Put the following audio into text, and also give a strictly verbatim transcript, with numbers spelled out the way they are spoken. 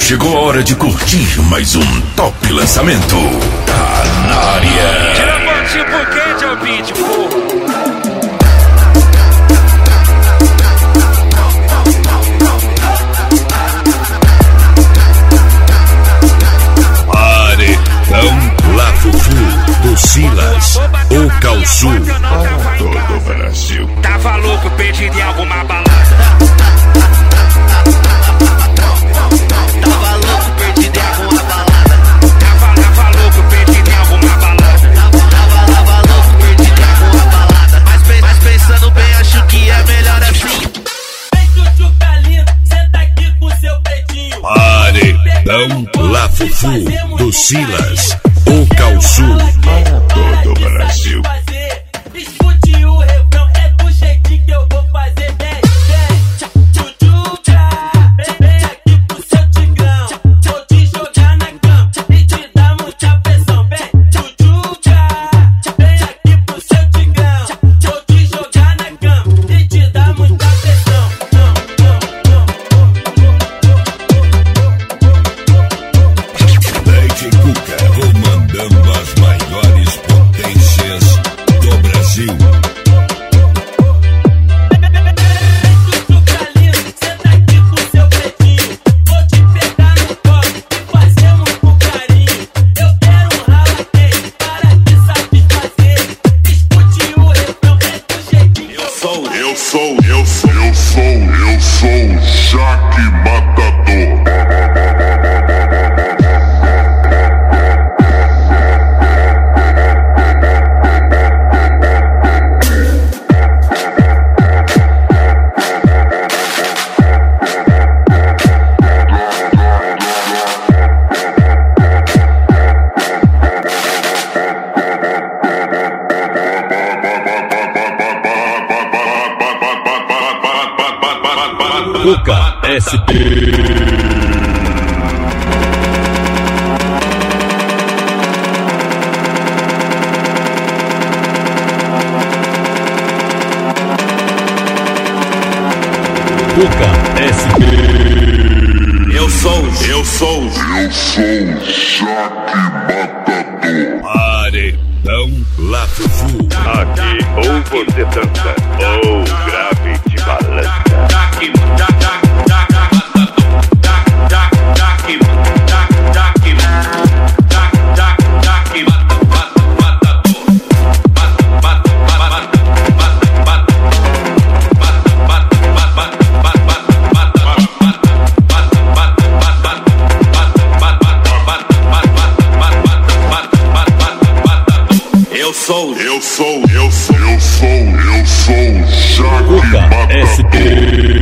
Chegou a hora de curtir mais um top lançamento. Tá na área. Tira a fotinho por quente, é o beat, porra. Paredão La Fufu do Silas, o Calçu. Todo o Brasil. Tava louco, perdido em alguma balada. Tava louco, perdido em alguma balada. Tava, tava louco, perdido em alguma balada. Tava, tava, tava louco, perdido em alguma balada. Mas, mas pensando bem, acho que é melhor assim. Vem, tchutchuca lindo, senta aqui com seu pretinho. Paredão La Fufu do Silas, o Calçu. Todo o Brasil. Escute o refrão, é do jeitinho que eu vou fazer. Vem, vem, tchutchuca. Vem aqui pro seu tigrão. Vou te jogar na cama e te dar muita pressão. Vem, tchutchuca. Vem aqui pro seu tigrão. Vou te jogar na cama e te dar muita pressão. D J Cuca comandando as maiores potências do Brasil. Tchutchuca lindo, senta aqui com seu pretinho. Vou te pegar no colo e fazer muito carinho. Eu quero um rala quente para te satisfazer. Escute o refrão, é do jeitinho. Eu sou, Eu sou, eu sou, eu sou, eu sou o Jaque Matador. Cuca S P. Cuca S P. eu sou, Eu sou, eu sou o Jaque Matador. Paredão La Fufu. Aqui ou você dança ou grave de balança. eu sou, Eu sou, eu sou, eu sou, eu sou o Jaque Cuca S Matador. P.